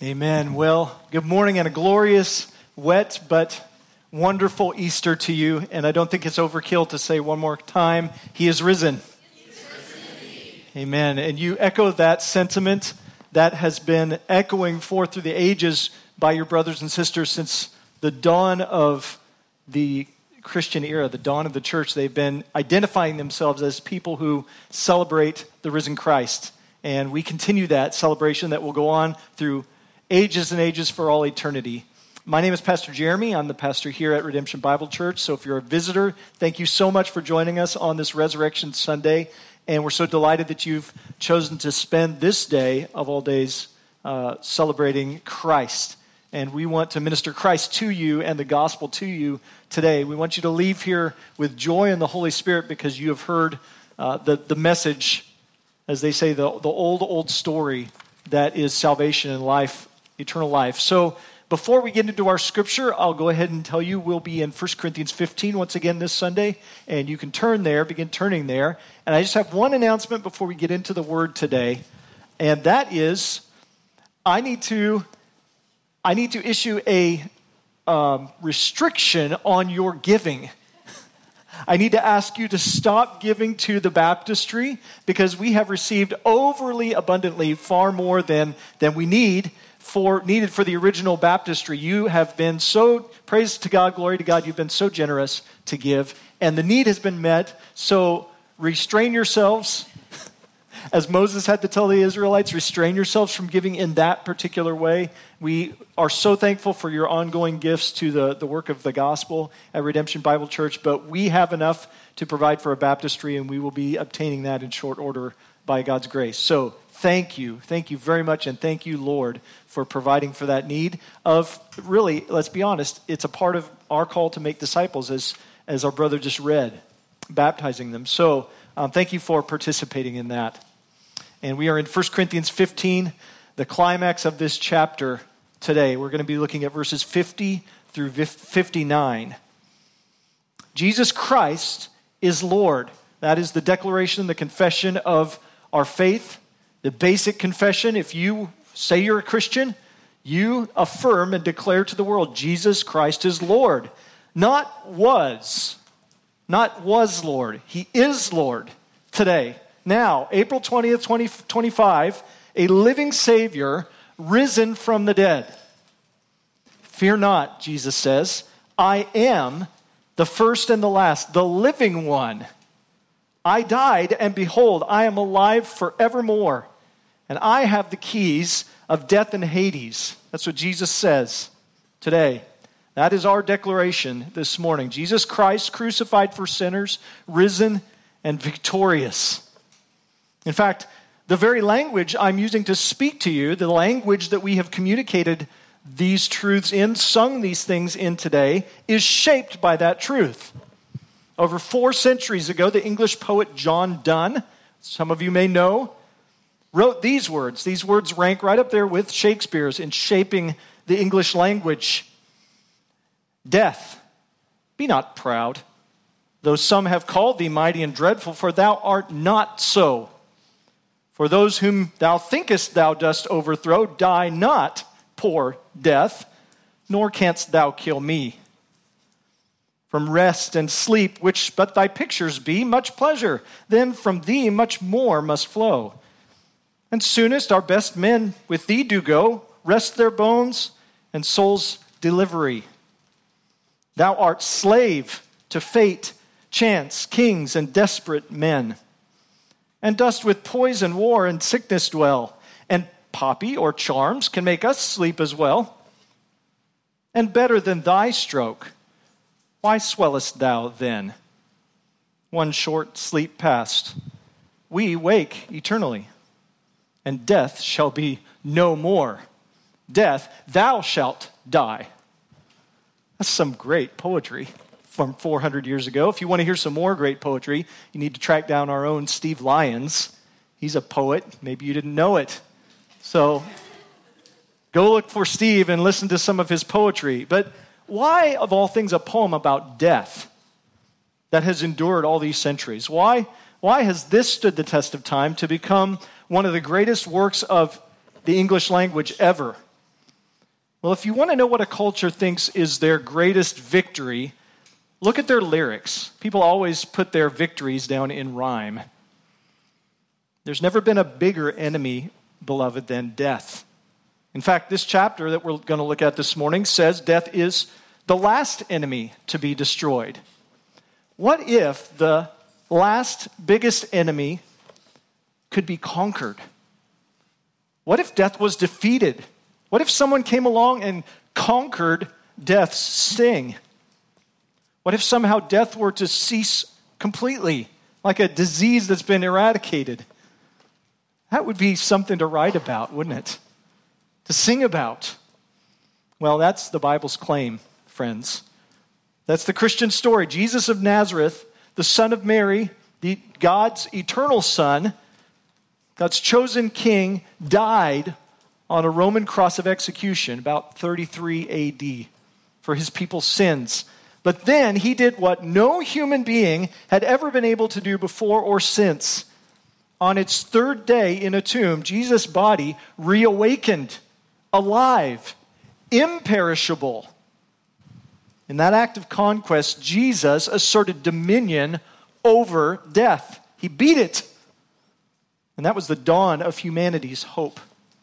Amen. Well, good morning and a glorious, wet, but wonderful Easter to you. And I don't think it's overkill to say one more time, He is risen. He is risen. Amen. And you echo that sentiment that has been echoing forth through the ages by your brothers and sisters since the dawn of the Christian era, the dawn of the church. They've been identifying themselves as people who celebrate the risen Christ. And we continue that celebration that will go on through ages and ages for all eternity. My name is Pastor Jeremy. I'm the pastor here at Redemption Bible Church. So if you're a visitor, thank you so much for joining us on this Resurrection Sunday. And we're so delighted that you've chosen to spend this day of all days celebrating Christ. And we want to minister Christ to you and the gospel to you today. We want you to leave here with joy in the Holy Spirit because you have heard the message, as they say, the old story that is salvation and life, eternal life. So before we get into our scripture, I'll go ahead and tell you we'll be in 1 Corinthians 15 once again this Sunday, and you can begin turning there. And I just have one announcement before we get into the word today, and that is I need to issue a restriction on your giving. I need to ask you to stop giving to the baptistry because we have received overly abundantly far more than we needed for the original baptistry. You have been so, praise to God, glory to God, you've been so generous to give, and the need has been met. So restrain yourselves, as Moses had to tell the Israelites, restrain yourselves from giving in that particular way. We are so thankful for your ongoing gifts to the work of the gospel at Redemption Bible Church, but we have enough to provide for a baptistry, and we will be obtaining that in short order by God's grace. So thank you very much, and thank you, Lord, for providing for that need of, really, let's be honest, it's a part of our call to make disciples, as our brother just read, baptizing them. So thank you for participating in that. And we are in 1 Corinthians 15, the climax of this chapter today. We're going to be looking at verses 50 through 59. Jesus Christ is Lord. That is the declaration, the confession of our faith, the basic confession. If you say you're a Christian, you affirm and declare to the world, Jesus Christ is Lord. Not was Lord. He is Lord today. Now, April 20th, 2025, a living Savior risen from the dead. Fear not, Jesus says, I am the first and the last, the living one. I died, and behold, I am alive forevermore, and I have the keys of death and Hades. That's what Jesus says today. That is our declaration this morning. Jesus Christ, crucified for sinners, risen and victorious. In fact, the very language I'm using to speak to you, the language that we have communicated these truths in, sung these things in today, is shaped by that truth. Over 4 centuries ago, the English poet John Donne, some of you may know, wrote these words. These words rank right up there with Shakespeare's in shaping the English language. Death, be not proud, though some have called thee mighty and dreadful, for thou art not so. For those whom thou thinkest thou dost overthrow, die not, poor death, nor canst thou kill me. From rest and sleep, which but thy pictures be, much pleasure, then from thee much more must flow. And soonest our best men with thee do go, rest their bones and soul's delivery. Thou art slave to fate, chance, kings, and desperate men. And dost with poison, war, and sickness dwell. And poppy or charms can make us sleep as well. And better than thy stroke, why swellest thou then? One short sleep past, we wake eternally, and death shall be no more. Death, thou shalt die. That's some great poetry from 400 years ago. If you want to hear some more great poetry, you need to track down our own Steve Lyons. He's a poet. Maybe you didn't know it. So go look for Steve and listen to some of his poetry. But why, of all things, a poem about death that has endured all these centuries? Why has this stood the test of time to become one of the greatest works of the English language ever? Well, if you want to know what a culture thinks is their greatest victory, look at their lyrics. People always put their victories down in rhyme. There's never been a bigger enemy, beloved, than death. In fact, this chapter that we're going to look at this morning says death is the last enemy to be destroyed. What if the last biggest enemy could be conquered? What if death was defeated? What if someone came along and conquered death's sting? What if somehow death were to cease completely, like a disease that's been eradicated? That would be something to write about, wouldn't it? To sing about. Well, that's the Bible's claim, friends. That's the Christian story. Jesus of Nazareth, the son of Mary, God's eternal son, God's chosen king, died on a Roman cross of execution about 33 AD for his people's sins. But then he did what no human being had ever been able to do before or since. On its third day in a tomb, Jesus' body reawakened, alive, imperishable. In that act of conquest, Jesus asserted dominion over death. He beat it. And that was the dawn of humanity's hope.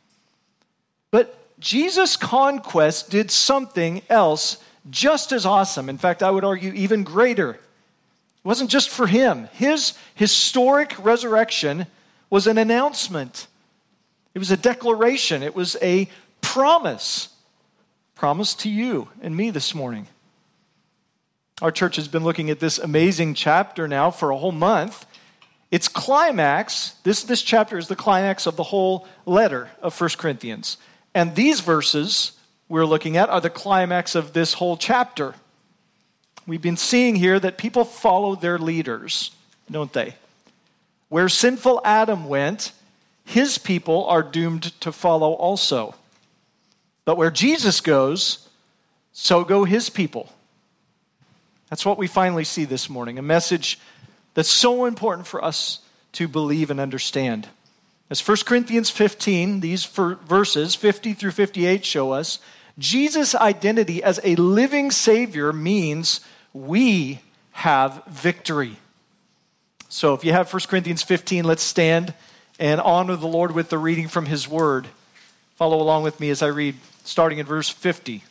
But Jesus' conquest did something else just as awesome. In fact, I would argue even greater. It wasn't just for him. His historic resurrection was an announcement. It was a declaration. It was a promise. Promise to you and me this morning. Our church has been looking at this amazing chapter now for a whole month. Its climax, this chapter is the climax of the whole letter of 1 Corinthians. And these verses we're looking at are the climax of this whole chapter. We've been seeing here that people follow their leaders, don't they? Where sinful Adam went, his people are doomed to follow also. But where Jesus goes, so go his people. That's what we finally see this morning, a message that's so important for us to believe and understand. As 1 Corinthians 15, these verses 50 through 58 show us, Jesus' identity as a living Savior means we have victory. So if you have 1 Corinthians 15, let's stand and honor the Lord with the reading from His Word. Follow along with me as I read, starting in verse 50.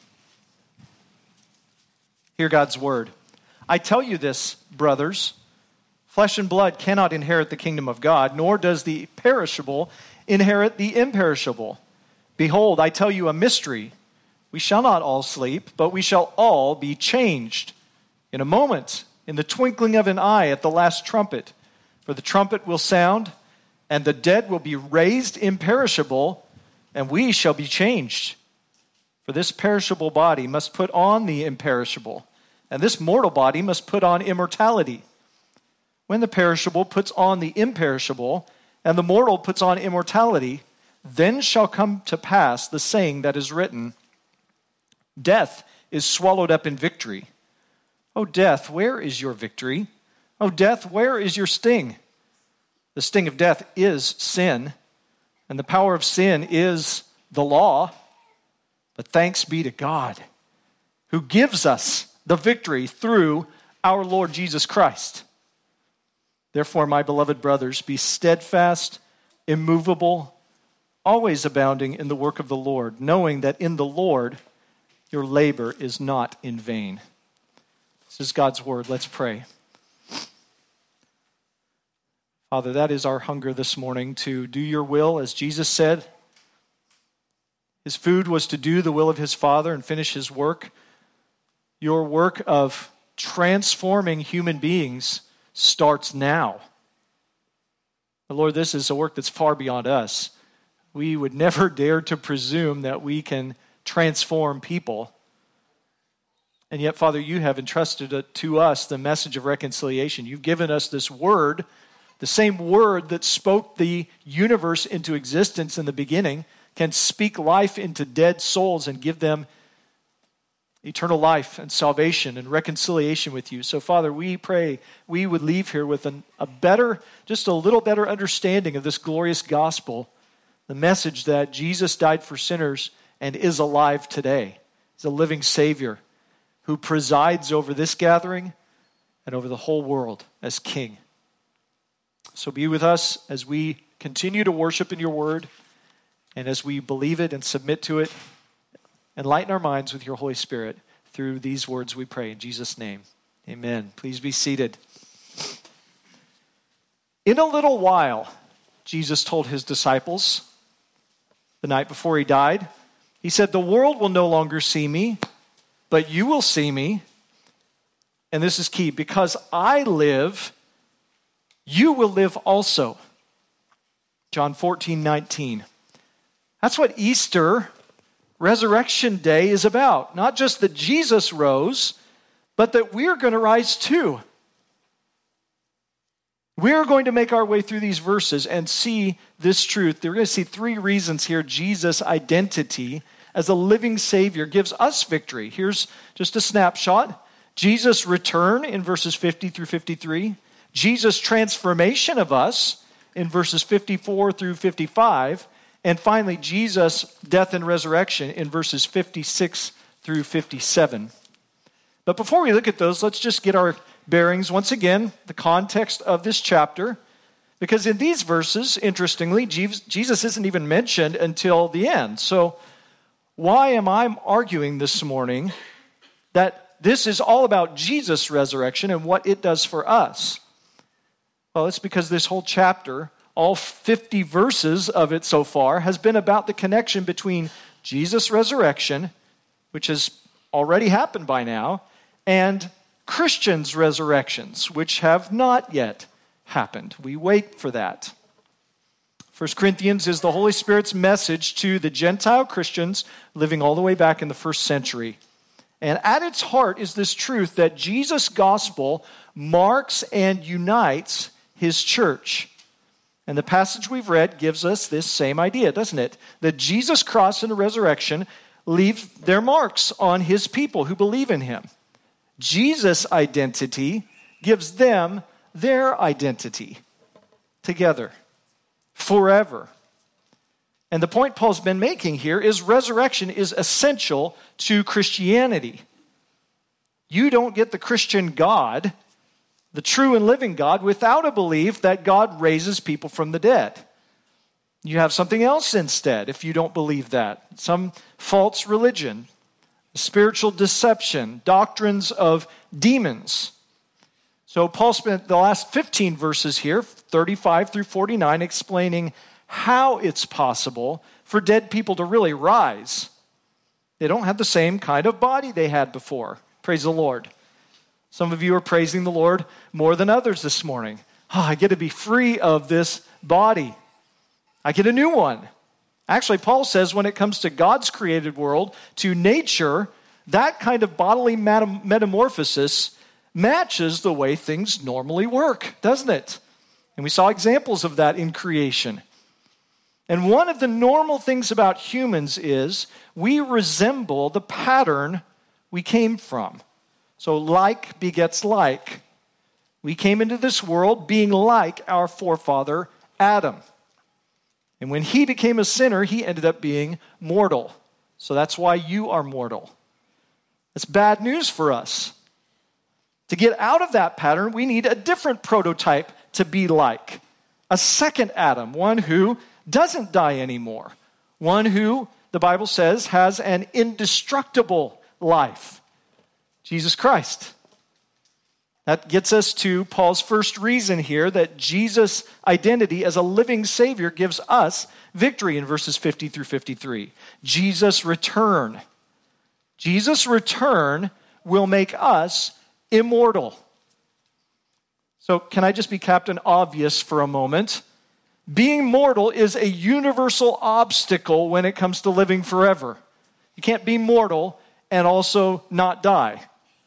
Hear God's Word. I tell you this, brothers, flesh and blood cannot inherit the kingdom of God, nor does the perishable inherit the imperishable. Behold, I tell you a mystery. We shall not all sleep, but we shall all be changed. In a moment, in the twinkling of an eye at the last trumpet. For the trumpet will sound, and the dead will be raised imperishable, and we shall be changed. For this perishable body must put on the imperishable, and this mortal body must put on immortality. When the perishable puts on the imperishable, and the mortal puts on immortality, then shall come to pass the saying that is written, Death is swallowed up in victory. O death, where is your victory? O death, where is your sting? The sting of death is sin, and the power of sin is the law. But thanks be to God, who gives us the victory through our Lord Jesus Christ. Therefore, my beloved brothers, be steadfast, immovable, always abounding in the work of the Lord, knowing that in the Lord your labor is not in vain. This is God's word. Let's pray. Father, that is our hunger this morning, to do your will, as Jesus said. His food was to do the will of his Father and finish his work. Your work of transforming human beings starts now. But Lord, this is a work that's far beyond us. We would never dare to presume that we can transform people. And yet, Father, you have entrusted to us the message of reconciliation. You've given us this word, the same word that spoke the universe into existence in the beginning, can speak life into dead souls and give them eternal life and salvation and reconciliation with you. So, Father, we pray we would leave here with a better, just a little better understanding of this glorious gospel, the message that Jesus died for sinners and is alive today. He's a living Savior who presides over this gathering and over the whole world as King. So be with us as we continue to worship in your word and as we believe it and submit to it. Enlighten our minds with your Holy Spirit through these words we pray in Jesus' name. Amen. Please be seated. In a little while, Jesus told his disciples the night before he died, he said, the world will no longer see me, but you will see me. And this is key, because I live, you will live also. John 14:19. That's what Easter, Resurrection Day, is about. Not just that Jesus rose, but that we're going to rise too. We're going to make our way through these verses and see this truth. We're going to see three reasons here Jesus' identity as a living Savior gives us victory. Here's just a snapshot. Jesus' return in verses 50 through 53. Jesus' transformation of us in verses 54 through 55. And finally, Jesus' death and resurrection in verses 56 through 57. But before we look at those, let's just get our bearings once again, the context of this chapter. Because in these verses, interestingly, Jesus isn't even mentioned until the end. So why am I arguing this morning that this is all about Jesus' resurrection and what it does for us? Well, it's because this whole chapter, all 50 verses of it so far, has been about the connection between Jesus' resurrection, which has already happened by now, and Christians' resurrections, which have not yet happened. We wait for that. 1 Corinthians is the Holy Spirit's message to the Gentile Christians living all the way back in the first century. And at its heart is this truth that Jesus' gospel marks and unites his church. And the passage we've read gives us this same idea, doesn't it? That Jesus' cross and resurrection leave their marks on his people who believe in him. Jesus' identity gives them their identity together, forever. And the point Paul's been making here is resurrection is essential to Christianity. You don't get the Christian God, the true and living God, without a belief that God raises people from the dead. You have something else instead if you don't believe that. Some false religion, spiritual deception, doctrines of demons. So Paul spent the last 15 verses here, 35 through 49, explaining how it's possible for dead people to really rise. They don't have the same kind of body they had before. Praise the Lord. Some of you are praising the Lord more than others this morning. Oh, I get to be free of this body. I get a new one. Actually, Paul says when it comes to God's created world, to nature, that kind of bodily metamorphosis matches the way things normally work, doesn't it? And we saw examples of that in creation. And one of the normal things about humans is we resemble the pattern we came from. So like begets like. We came into this world being like our forefather Adam. And when he became a sinner, he ended up being mortal. So that's why you are mortal. It's bad news for us. To get out of that pattern, we need a different prototype to be like. A second Adam, one who doesn't die anymore. One who, the Bible says, has an indestructible life. Jesus Christ. That gets us to Paul's first reason here that Jesus' identity as a living Savior gives us victory in verses 50 through 53. Jesus' return. Jesus' return will make us immortal. So can I just be Captain Obvious for a moment? Being mortal is a universal obstacle when it comes to living forever. You can't be mortal and also not die.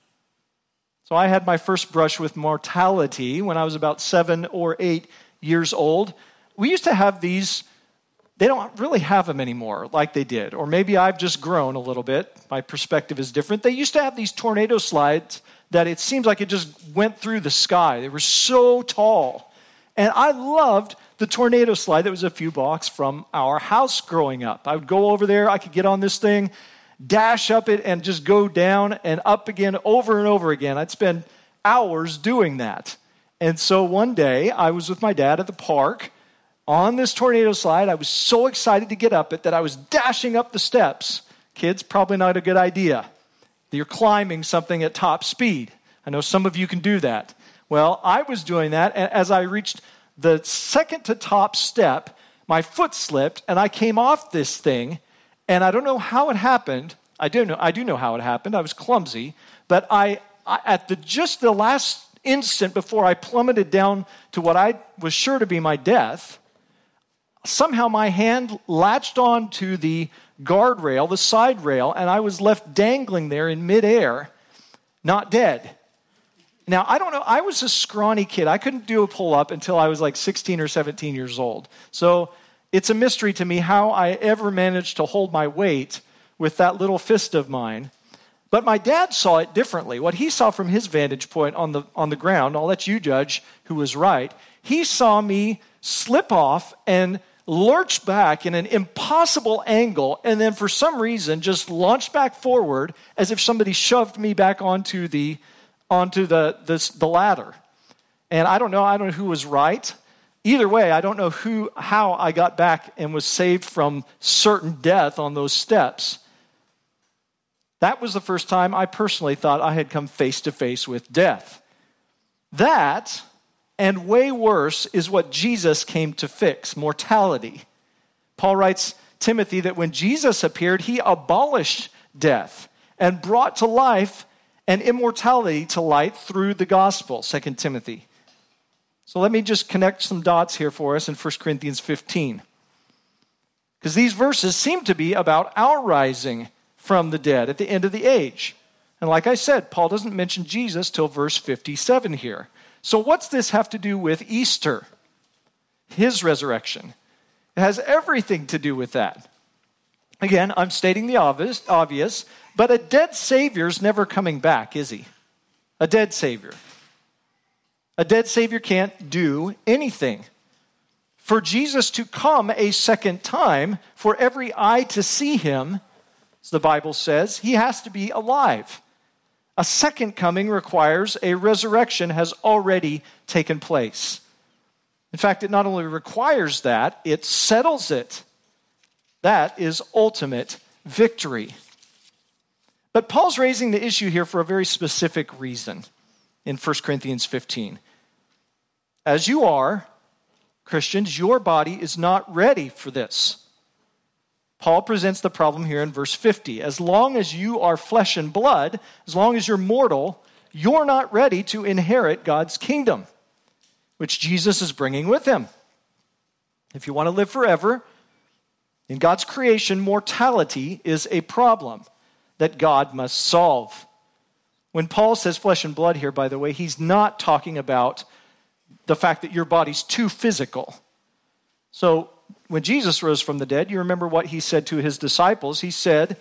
So I had my first brush with mortality when I was about 7 or 8 years old. We used to have these, they don't really have them anymore like they did. Or maybe I've just grown a little bit. My perspective is different. They used to have these tornado slides that it seems like it just went through the sky. They were so tall. And I loved the tornado slide that was a few blocks from our house growing up. I would go over there, I could get on this thing, dash up it, and just go down and up again over and over again. I'd spend hours doing that. And so one day, I was with my dad at the park on this tornado slide. I was so excited to get up it that I was dashing up the steps. Kids, probably not a good idea. You're climbing something at top speed. I know some of you can do that. Well, I was doing that, and as I reached the second to top step, my foot slipped, and I came off this thing, and I don't know how it happened. I do know how it happened. I was clumsy, but I at just the last instant before I plummeted down to what I was sure to be my death, somehow my hand latched onto the guardrail, the side rail, and I was left dangling there in midair, not dead. Now, I don't know, I was a scrawny kid. I couldn't do a pull-up until I was like 16 or 17 years old. So it's a mystery to me how I ever managed to hold my weight with that little fist of mine. But my dad saw it differently. What he saw from his vantage point on the ground, I'll let you judge who was right. He saw me slip off and lurch back in an impossible angle, and then for some reason just launched back forward as if somebody shoved me back onto the ladder. And I don't know who was right. Either way, I don't know how I got back and was saved from certain death on those steps. That was the first time I personally thought I had come face to face with death. That, and way worse, is what Jesus came to fix, mortality. Paul writes Timothy that when Jesus appeared, he abolished death and brought to life and immortality to light through the gospel, 2 Timothy. So let me just connect some dots here for us in 1 Corinthians 15. Because these verses seem to be about our rising from the dead at the end of the age. And like I said, Paul doesn't mention Jesus till verse 57 here. So what's this have to do with Easter? His resurrection. It has everything to do with that. Again, I'm stating the obvious, but a dead Savior's never coming back, is he? A dead Savior. A dead Savior can't do anything. For Jesus to come a second time, for every eye to see him, as the Bible says, he has to be alive. A second coming requires a resurrection has already taken place. In fact, it not only requires that, it settles it. That is ultimate victory. But Paul's raising the issue here for a very specific reason in 1 Corinthians 15. As you are, Christians, your body is not ready for this. Paul presents the problem here in verse 50. As long as you are flesh and blood, as long as you're mortal, you're not ready to inherit God's kingdom, which Jesus is bringing with him. If you want to live forever, in God's creation, mortality is a problem that God must solve. When Paul says flesh and blood here, by the way, he's not talking about the fact that your body's too physical. So when Jesus rose from the dead, you remember what he said to his disciples. He said,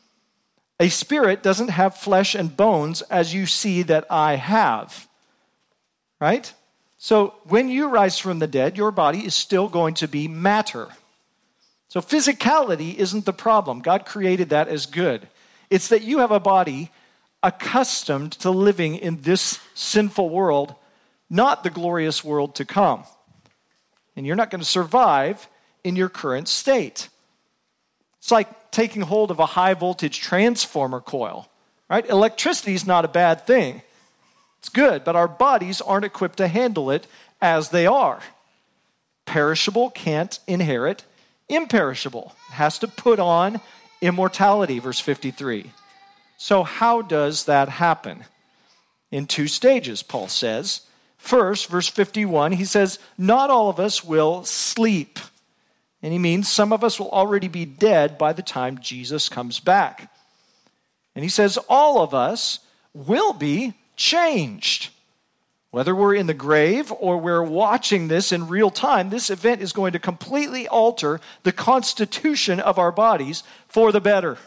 a spirit doesn't have flesh and bones as you see that I have. Right? So when you rise from the dead, your body is still going to be matter. So physicality isn't the problem. God created that as good. It's that you have a body accustomed to living in this sinful world, not the glorious world to come. And you're not going to survive in your current state. It's like taking hold of a high voltage transformer coil, right? Electricity is not a bad thing. It's good, but our bodies aren't equipped to handle it as they are. Perishable can't inherit imperishable. It has to put on immortality, verse 53. So how does that happen? In two stages, Paul says. First, verse 51, he says, not all of us will sleep. And he means some of us will already be dead by the time Jesus comes back. And he says all of us will be changed. Whether we're in the grave or we're watching this in real time, this event is going to completely alter the constitution of our bodies for the better.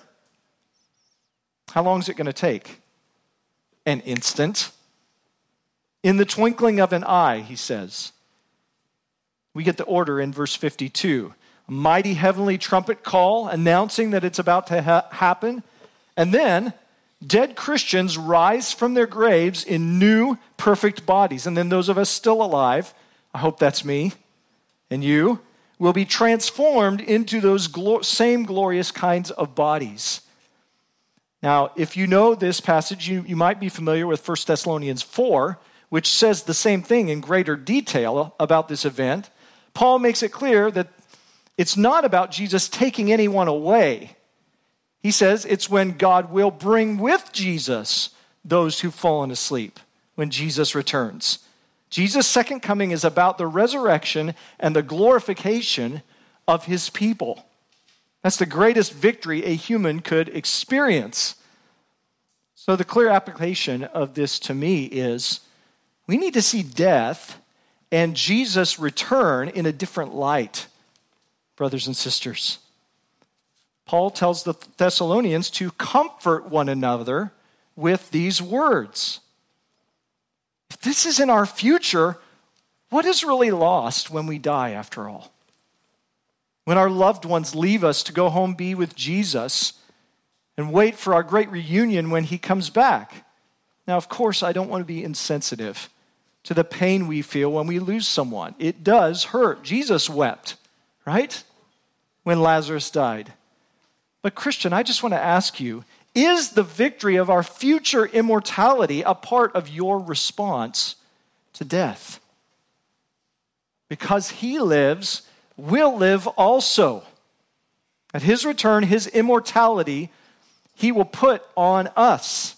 How long is it going to take? An instant. In the twinkling of an eye, he says. We get the order in verse 52. A mighty heavenly trumpet call announcing that it's about to happen. And then dead Christians rise from their graves in new perfect bodies. And then those of us still alive, I hope that's me and you, will be transformed into those same glorious kinds of bodies. Now, if you know this passage, you might be familiar with 1 Thessalonians 4, which says the same thing in greater detail about this event. Paul makes it clear that it's not about Jesus taking anyone away. He says it's when God will bring with Jesus those who've fallen asleep when Jesus returns. Jesus' second coming is about the resurrection and the glorification of his people. That's the greatest victory a human could experience. So the clear application of this to me is we need to see death and Jesus' return in a different light, brothers and sisters. Paul tells the Thessalonians to comfort one another with these words. If this is in our future, what is really lost when we die after all? When our loved ones leave us to go home be with Jesus and wait for our great reunion when he comes back. Now, of course, I don't want to be insensitive to the pain we feel when we lose someone. It does hurt. Jesus wept, right? When Lazarus died. But Christian, I just want to ask you, is the victory of our future immortality a part of your response to death? Because he lives, we'll live also. At his return, his immortality, he will put on us.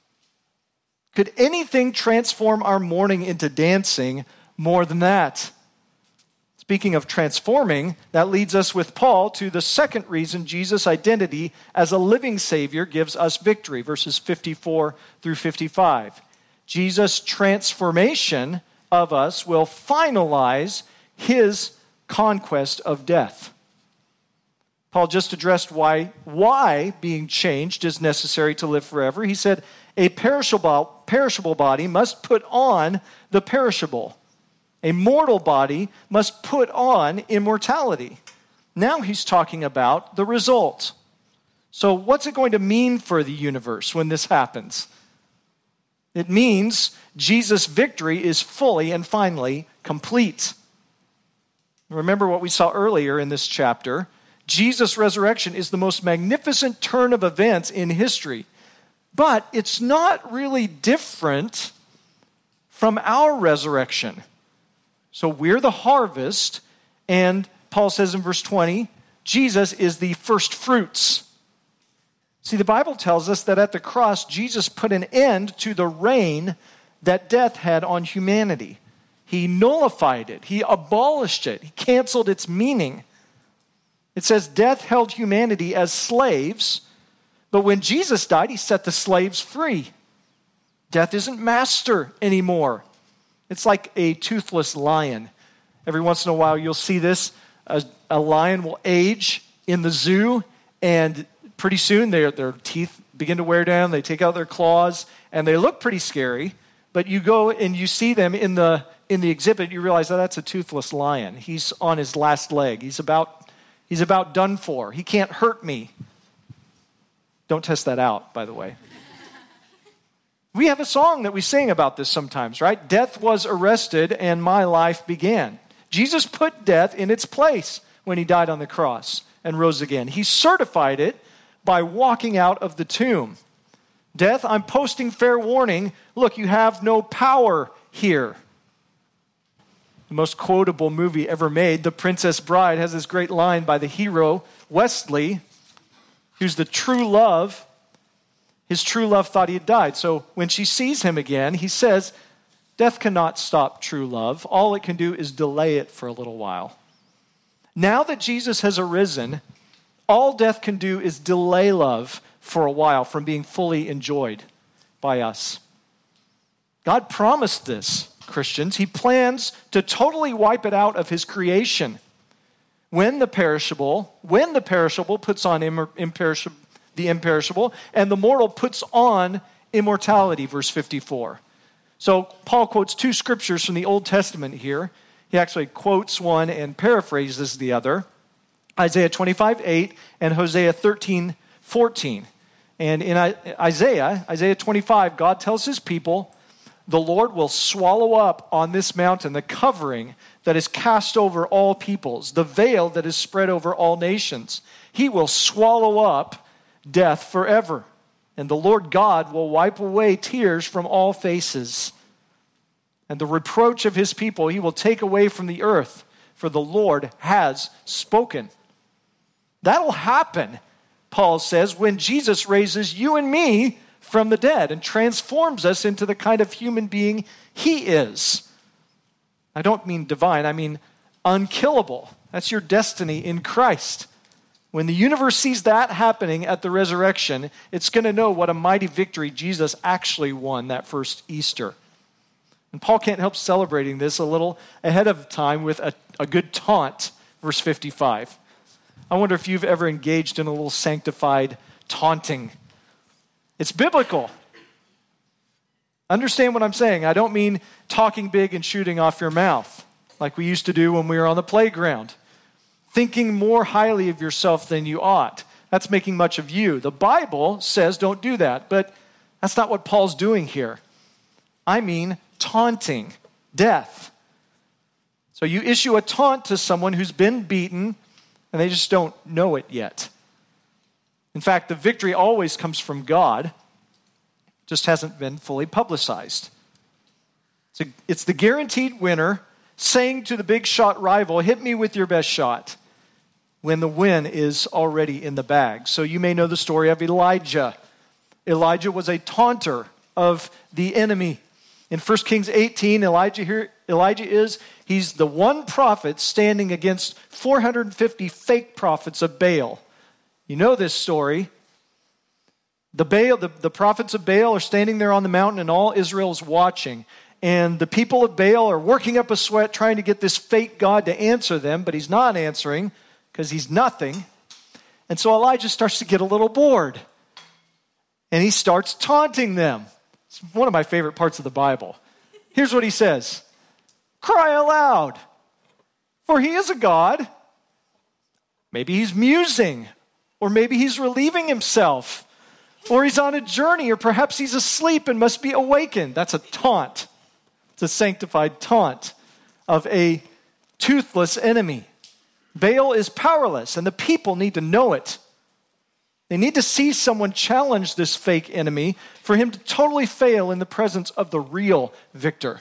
Could anything transform our mourning into dancing more than that? Speaking of transforming, that leads us with Paul to the second reason Jesus' identity as a living Savior gives us victory, verses 54 through 55. Jesus' transformation of us will finalize his conquest of death. Paul just addressed why being changed is necessary to live forever. He said, a perishable body must put on the perishable. A mortal body must put on immortality. Now he's talking about the result. So what's it going to mean for the universe when this happens? It means Jesus' victory is fully and finally complete. Remember what we saw earlier in this chapter. Jesus' resurrection is the most magnificent turn of events in history. But it's not really different from our resurrection. So we're the harvest, and Paul says in verse 20, Jesus is the first fruits. See, the Bible tells us that at the cross, Jesus put an end to the reign that death had on humanity. He nullified it. He abolished it. He canceled its meaning. It says death held humanity as slaves, but when Jesus died, he set the slaves free. Death isn't master anymore. It's like a toothless lion. Every once in a while, you'll see this. A lion will age in the zoo, and pretty soon their teeth begin to wear down. They take out their claws, and they look pretty scary. But you go and you see them in the exhibit, you realize that's a toothless lion. He's on his last leg. He's about done for. He can't hurt me. Don't test that out, by the way. We have a song that we sing about this sometimes, right? Death was arrested and my life began. Jesus put death in its place when he died on the cross and rose again. He certified it by walking out of the tomb. Death, I'm posting fair warning. Look, you have no power here. The most quotable movie ever made, The Princess Bride, has this great line by the hero, Wesley, who's the true love. His true love thought he had died. So when she sees him again, he says, death cannot stop true love. All it can do is delay it for a little while. Now that Jesus has arisen, all death can do is delay love for a while from being fully enjoyed by us. God promised this, Christians. He plans to totally wipe it out of his creation. When the perishable puts on the imperishable, and the mortal puts on immortality, verse 54. So Paul quotes two scriptures from the Old Testament here. He actually quotes one and paraphrases the other. Isaiah 25:8 and Hosea 13:14. And in Isaiah 25, God tells his people, the Lord will swallow up on this mountain the covering that is cast over all peoples, the veil that is spread over all nations. He will swallow up death forever. And the Lord God will wipe away tears from all faces. And the reproach of his people he will take away from the earth, for the Lord has spoken. That'll happen, Paul says, when Jesus raises you and me from the dead and transforms us into the kind of human being he is. I don't mean divine, I mean unkillable. That's your destiny in Christ. When the universe sees that happening at the resurrection, it's going to know what a mighty victory Jesus actually won that first Easter. And Paul can't help celebrating this a little ahead of time with a good taunt, verse 55. I wonder if you've ever engaged in a little sanctified taunting. It's biblical. Understand what I'm saying. I don't mean talking big and shooting off your mouth like we used to do when we were on the playground. Thinking more highly of yourself than you ought. That's making much of you. The Bible says don't do that, but that's not what Paul's doing here. I mean taunting, death. So you issue a taunt to someone who's been beaten and they just don't know it yet. In fact, the victory always comes from God, just hasn't been fully publicized. It's the guaranteed winner saying to the big shot rival, hit me with your best shot, when the win is already in the bag. So you may know the story of Elijah. Elijah was a taunter of the enemy. In 1 Kings 18, he's the one prophet standing against 450 fake prophets of Baal. You know this story. The prophets of Baal are standing there on the mountain and all Israel is watching. And the people of Baal are working up a sweat trying to get this fake God to answer them, but he's not answering because he's nothing. And so Elijah starts to get a little bored. And he starts taunting them. It's one of my favorite parts of the Bible. Here's what he says. Cry aloud, for he is a God. Maybe he's musing, or maybe he's relieving himself, or he's on a journey, or perhaps he's asleep and must be awakened. That's a taunt. It's a sanctified taunt of a toothless enemy. Baal is powerless, and the people need to know it. They need to see someone challenge this fake enemy for him to totally fail in the presence of the real victor.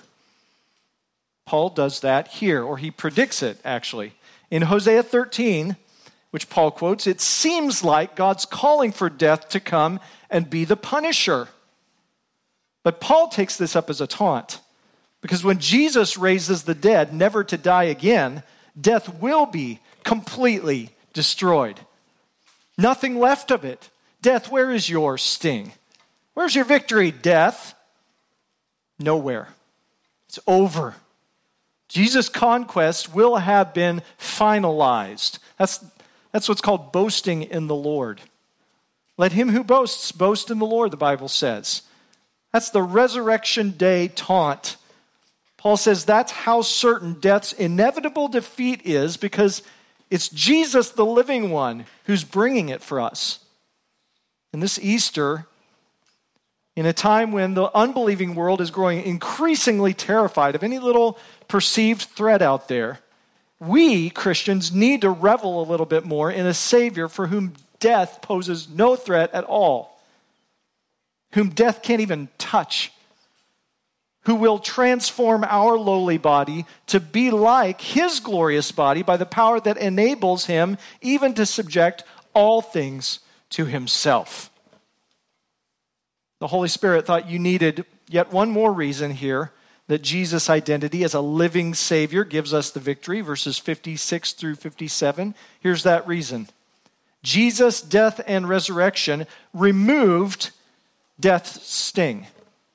Paul does that here, or he predicts it, actually. In Hosea 13, which Paul quotes, it seems like God's calling for death to come and be the punisher. But Paul takes this up as a taunt, because when Jesus raises the dead, never to die again, death will be completely destroyed. Nothing left of it. Death, where is your sting? Where's your victory, death? Nowhere. It's over. Jesus' conquest will have been finalized. That's what's called boasting in the Lord. Let him who boasts boast in the Lord, the Bible says. That's the resurrection day taunt. Paul says that's how certain death's inevitable defeat is, because it's Jesus, the living one, who's bringing it for us. And this Easter, in a time when the unbelieving world is growing increasingly terrified of any little perceived threat out there, we Christians need to revel a little bit more in a Savior for whom death poses no threat at all, whom death can't even touch, who will transform our lowly body to be like his glorious body by the power that enables him even to subject all things to himself. The Holy Spirit thought you needed yet one more reason here that Jesus' identity as a living Savior gives us the victory, verses 56 through 57. Here's that reason. Jesus' death and resurrection removed death's sting.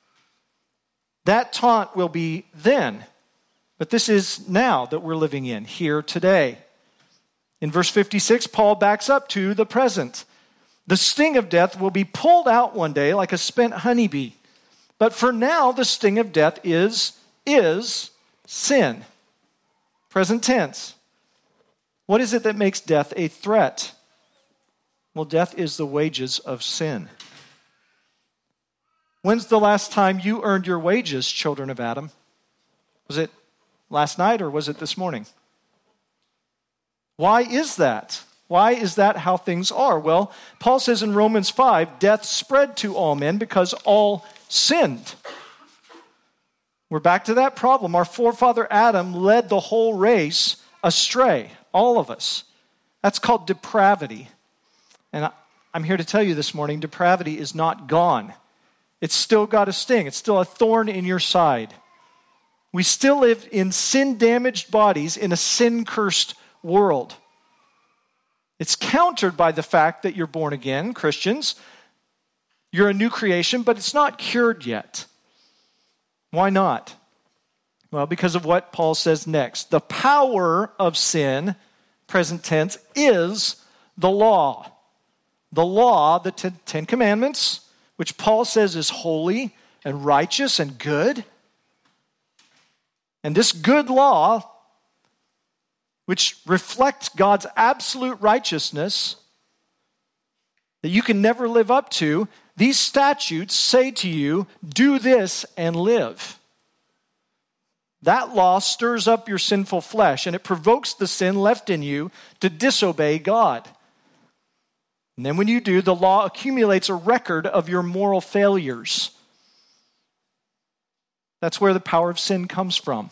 That taunt will be then, but this is now that we're living in, here today. In verse 56, Paul backs up to the present. The sting of death will be pulled out one day like a spent honeybee. But for now, the sting of death is sin. Present tense. What is it that makes death a threat? Well, death is the wages of sin. When's the last time you earned your wages, children of Adam? Was it last night or was it this morning? Why is that? Why is that how things are? Well, Paul says in Romans 5, death spread to all men because all sinned. We're back to that problem. Our forefather Adam led the whole race astray, all of us. That's called depravity. And I'm here to tell you this morning, depravity is not gone. It's still got a sting. It's still a thorn in your side. We still live in sin-damaged bodies in a sin-cursed world. It's countered by the fact that you're born again, Christians. You're a new creation, but it's not cured yet. Why not? Well, because of what Paul says next. The power of sin, present tense, is the law. The law, the Ten Commandments, which Paul says is holy and righteous and good. And this good law, which reflects God's absolute righteousness that you can never live up to, these statutes say to you, do this and live. That law stirs up your sinful flesh and it provokes the sin left in you to disobey God. And then when you do, the law accumulates a record of your moral failures. That's where the power of sin comes from.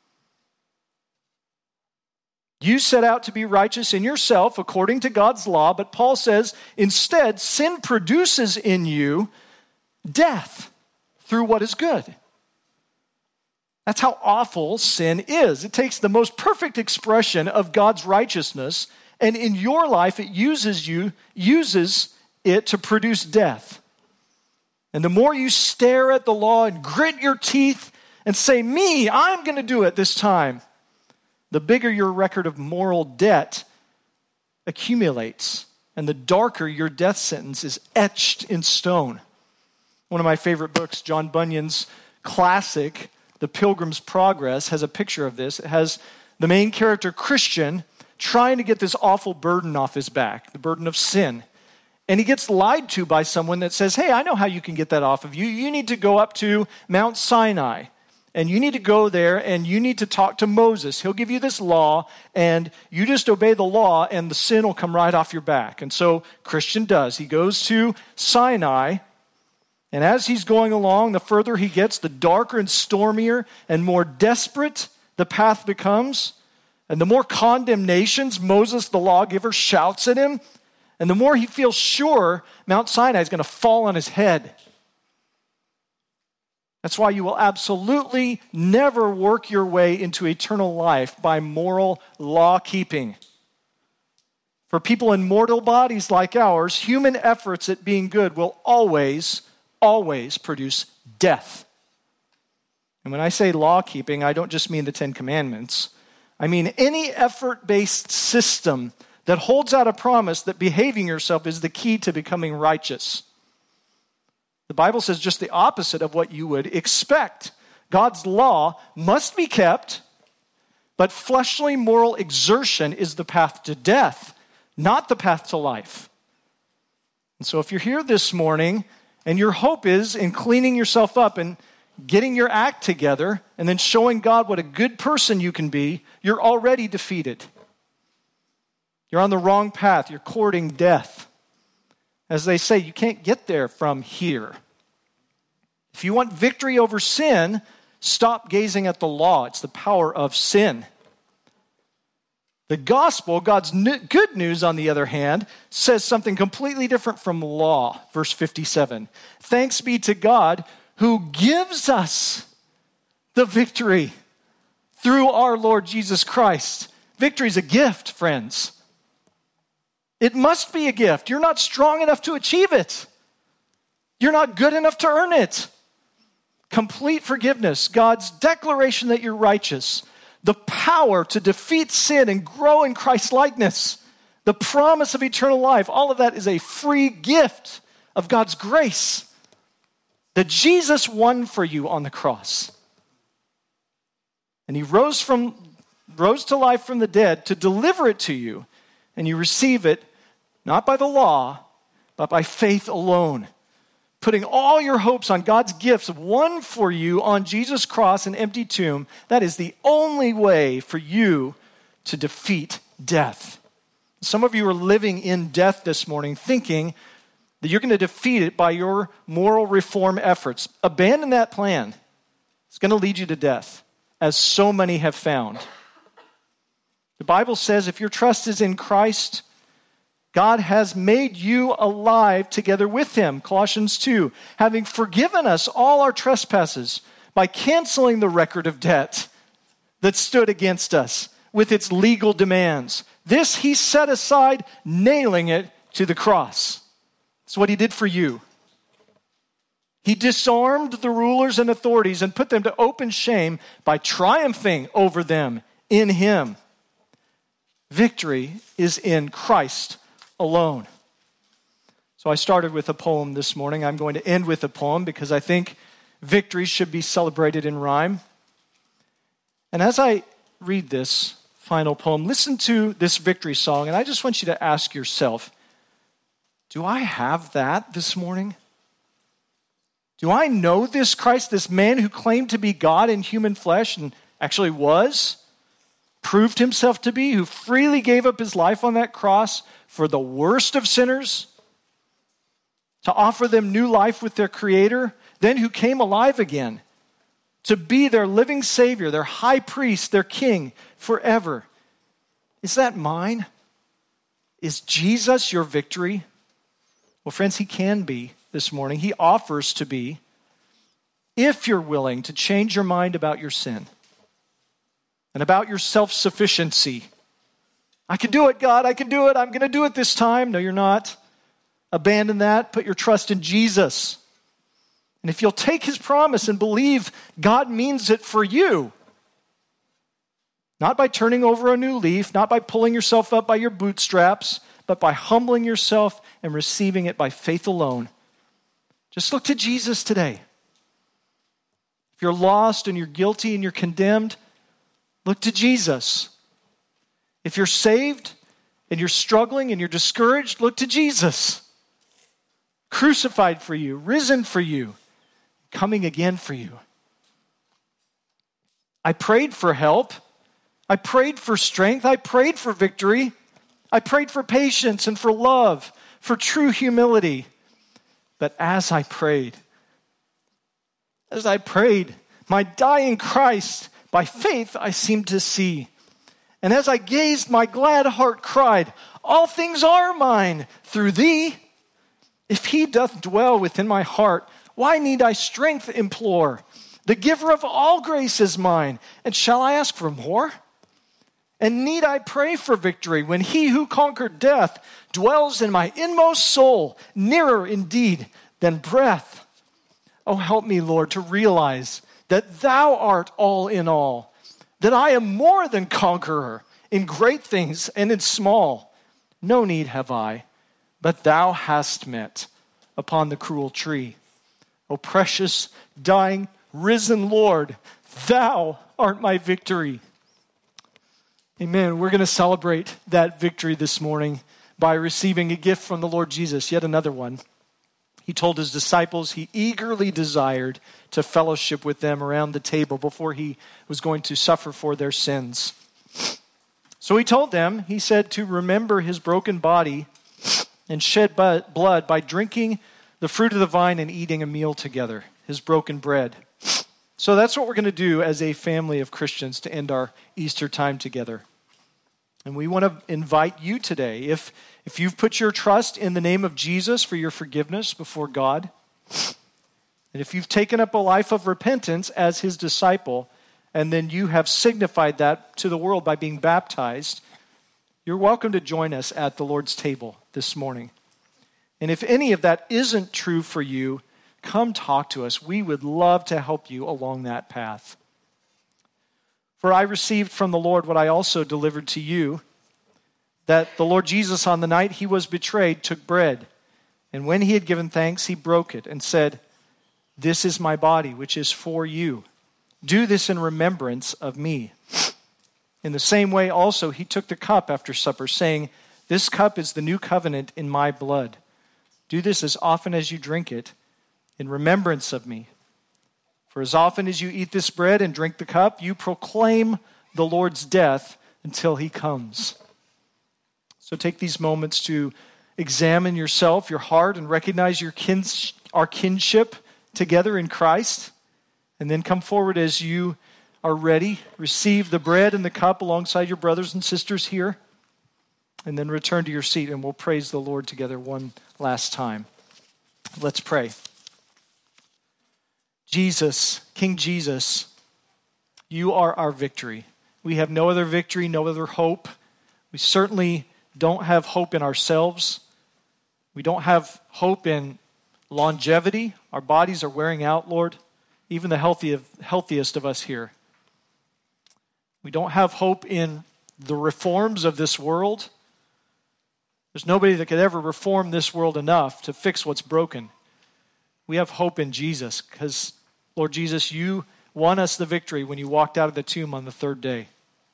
You set out to be righteous in yourself according to God's law, but Paul says instead sin produces in you death through what is good. That's how awful sin is. It takes the most perfect expression of God's righteousness, and in your life it uses it to produce death. And the more you stare at the law and grit your teeth and say, I'm going to do it this time, the bigger your record of moral debt accumulates, and the darker your death sentence is etched in stone. One of my favorite books, John Bunyan's classic, The Pilgrim's Progress, has a picture of this. It has the main character, Christian, trying to get this awful burden off his back, the burden of sin. And he gets lied to by someone that says, hey, I know how you can get that off of you. You need to go up to Mount Sinai. And you need to go there and you need to talk to Moses. He'll give you this law and you just obey the law and the sin will come right off your back. And so Christian does. He goes to Sinai, and as he's going along, the further he gets, the darker and stormier and more desperate the path becomes. And the more condemnations Moses, the lawgiver, shouts at him, and the more he feels sure Mount Sinai is going to fall on his head. That's why you will absolutely never work your way into eternal life by moral law-keeping. For people in mortal bodies like ours, human efforts at being good will always produce death. And when I say law-keeping, I don't just mean the Ten Commandments. I mean any effort-based system that holds out a promise that behaving yourself is the key to becoming righteous. The Bible says just the opposite of what you would expect. God's law must be kept, but fleshly moral exertion is the path to death, not the path to life. And so if you're here this morning and your hope is in cleaning yourself up and getting your act together and then showing God what a good person you can be, you're already defeated. You're on the wrong path. You're courting death. As they say, you can't get there from here. If you want victory over sin, stop gazing at the law. It's the power of sin. The gospel, God's good news, on the other hand, says something completely different from law. Verse 57. Thanks be to God who gives us the victory through our Lord Jesus Christ. Victory is a gift, friends. It must be a gift. You're not strong enough to achieve it. You're not good enough to earn it. Complete forgiveness, God's declaration that you're righteous, the power to defeat sin and grow in Christ's likeness, the promise of eternal life, all of that is a free gift of God's grace that Jesus won for you on the cross. And he rose from rose to life from the dead to deliver it to you, and you receive it not by the law, but by faith alone, putting all your hopes on God's gifts, won for you on Jesus' cross and empty tomb. That is the only way for you to defeat death. Some of you are living in death this morning, thinking that you're going to defeat it by your moral reform efforts. Abandon that plan. It's going to lead you to death, as so many have found. The Bible says if your trust is in Christ, God has made you alive together with him. Colossians 2, having forgiven us all our trespasses by canceling the record of debt that stood against us with its legal demands. This he set aside, nailing it to the cross. That's what he did for you. He disarmed the rulers and authorities and put them to open shame by triumphing over them in him. Victory is in Christ alone. So I started with a poem this morning. I'm going to end with a poem because I think victory should be celebrated in rhyme. And as I read this final poem, listen to this victory song, and I just want you to ask yourself, do I have that this morning? Do I know this Christ, this man who claimed to be God in human flesh and actually was, proved himself to be, who freely gave up his life on that cross for the worst of sinners, to offer them new life with their Creator, then who came alive again to be their living Savior, their high priest, their King forever? Is that mine? Is Jesus your victory? Well, friends, he can be this morning. He offers to be, if you're willing to change your mind about your sin and about your self-sufficiency. I can do it, God. I can do it. I'm going to do it this time. No, you're not. Abandon that. Put your trust in Jesus. And if you'll take his promise and believe God means it for you, not by turning over a new leaf, not by pulling yourself up by your bootstraps, but by humbling yourself and receiving it by faith alone. Just look to Jesus today. If you're lost and you're guilty and you're condemned, look to Jesus. If you're saved and you're struggling and you're discouraged, look to Jesus. Crucified for you, risen for you, coming again for you. I prayed for help. I prayed for strength. I prayed for victory. I prayed for patience and for love, for true humility. But as I prayed, my dying Christ, by faith I seemed to see. And as I gazed, my glad heart cried, all things are mine through thee. If he doth dwell within my heart, why need I strength implore? The giver of all grace is mine, and shall I ask for more? And need I pray for victory when he who conquered death dwells in my inmost soul, nearer indeed than breath? Oh, help me, Lord, to realize that thou art all in all, that I am more than conqueror in great things and in small. No need have I, but thou hast met upon the cruel tree. O precious, dying, risen Lord, thou art my victory. Amen. We're going to celebrate that victory this morning by receiving a gift from the Lord Jesus, yet another one. He told his disciples he eagerly desired to fellowship with them around the table before he was going to suffer for their sins. So he told them, he said, to remember his broken body and shed blood by drinking the fruit of the vine and eating a meal together, his broken bread. So that's what we're going to do as a family of Christians to end our Easter time together. And we want to invite you today, if you've put your trust in the name of Jesus for your forgiveness before God, and if you've taken up a life of repentance as his disciple, and then you have signified that to the world by being baptized, you're welcome to join us at the Lord's table this morning. And if any of that isn't true for you, come talk to us. We would love to help you along that path. For I received from the Lord what I also delivered to you, that the Lord Jesus on the night he was betrayed took bread, and when he had given thanks, he broke it and said, "This is my body, which is for you. Do this in remembrance of me." In the same way also he took the cup after supper, saying, "This cup is the new covenant in my blood. Do this as often as you drink it in remembrance of me. For as often as you eat this bread and drink the cup, you proclaim the Lord's death until he comes." So take these moments to examine yourself, your heart, and recognize our kinship together in Christ. And then come forward as you are ready. Receive the bread and the cup alongside your brothers and sisters here. And then return to your seat and we'll praise the Lord together one last time. Let's pray. Jesus, King Jesus, you are our victory. We have no other victory, no other hope. We certainly don't have hope in ourselves. We don't have hope in longevity. Our bodies are wearing out, Lord, even the healthiest of us here. We don't have hope in the reforms of this world. There's nobody that could ever reform this world enough to fix what's broken. We have hope in Jesus because, Lord Jesus, you won us the victory when you walked out of the tomb on the third day.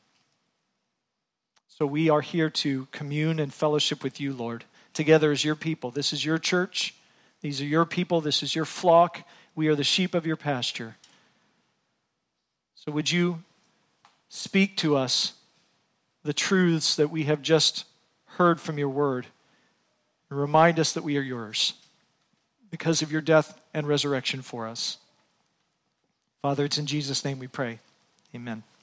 So we are here to commune and fellowship with you, Lord, together as your people. This is your church. These are your people. This is your flock. We are the sheep of your pasture. So would you speak to us the truths that we have just heard from your word and remind us that we are yours because of your death and resurrection for us. Father, it's in Jesus' name we pray. Amen.